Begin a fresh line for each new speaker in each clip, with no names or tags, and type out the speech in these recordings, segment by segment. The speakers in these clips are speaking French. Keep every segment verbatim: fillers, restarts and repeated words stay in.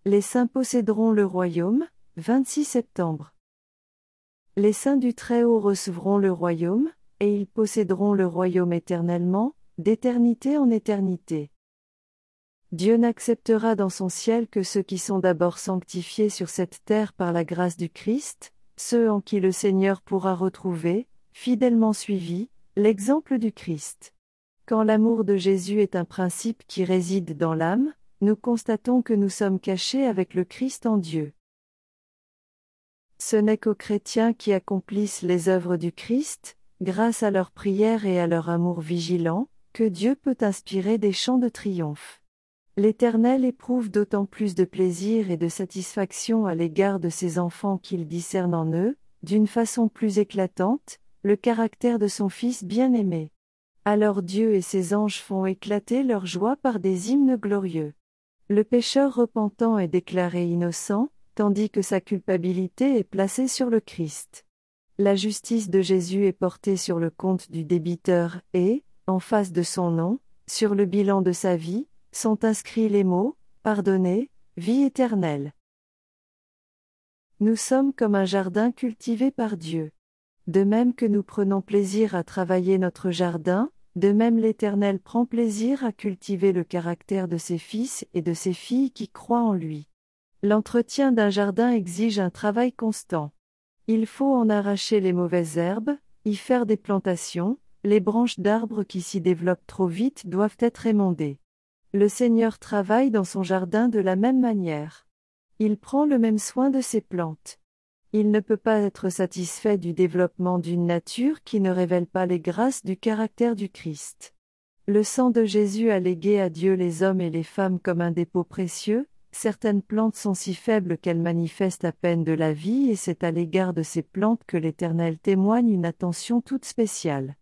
Les saints posséderont le royaume, vingt-six septembre. Les saints du Très-Haut recevront le royaume, et ils posséderont le royaume éternellement, d'éternité en éternité. Dieu n'acceptera dans son ciel que ceux qui sont d'abord sanctifiés sur cette terre par la grâce du Christ, ceux en qui le Seigneur pourra retrouver, fidèlement suivis, l'exemple du Christ. Quand l'amour de Jésus est un principe qui réside dans l'âme, nous constatons que nous sommes cachés avec le Christ en Dieu. Ce n'est qu'aux chrétiens qui accomplissent les œuvres du Christ, grâce à leur prière et à leur amour vigilant, que Dieu peut inspirer des chants de triomphe. L'Éternel éprouve d'autant plus de plaisir et de satisfaction à l'égard de ses enfants qu'il discerne en eux, d'une façon plus éclatante, le caractère de son Fils bien-aimé. Alors Dieu et ses anges font éclater leur joie par des hymnes glorieux. Le pécheur repentant est déclaré innocent, tandis que sa culpabilité est placée sur le Christ. La justice de Jésus est portée sur le compte du débiteur et, en face de son nom, sur le bilan de sa vie, sont inscrits les mots « pardonné, vie éternelle ». Nous sommes comme un jardin cultivé par Dieu. De même que nous prenons plaisir à travailler notre jardin, de même l'Éternel prend plaisir à cultiver le caractère de ses fils et de ses filles qui croient en lui. L'entretien d'un jardin exige un travail constant. Il faut en arracher les mauvaises herbes, y faire des plantations, les branches d'arbres qui s'y développent trop vite doivent être émondées. Le Seigneur travaille dans son jardin de la même manière. Il prend le même soin de ses plantes. Il ne peut pas être satisfait du développement d'une nature qui ne révèle pas les grâces du caractère du Christ. Le sang de Jésus a légué à Dieu les hommes et les femmes comme un dépôt précieux. Certaines plantes sont si faibles qu'elles manifestent à peine de la vie et c'est à l'égard de ces plantes que l'Éternel témoigne une attention toute spéciale.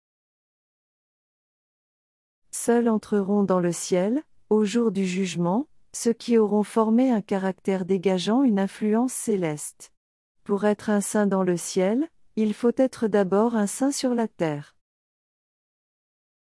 Seuls entreront dans le ciel, au jour du jugement, ceux qui auront formé un caractère dégageant une influence céleste. Pour être un saint dans le ciel, il faut être d'abord un saint sur la terre.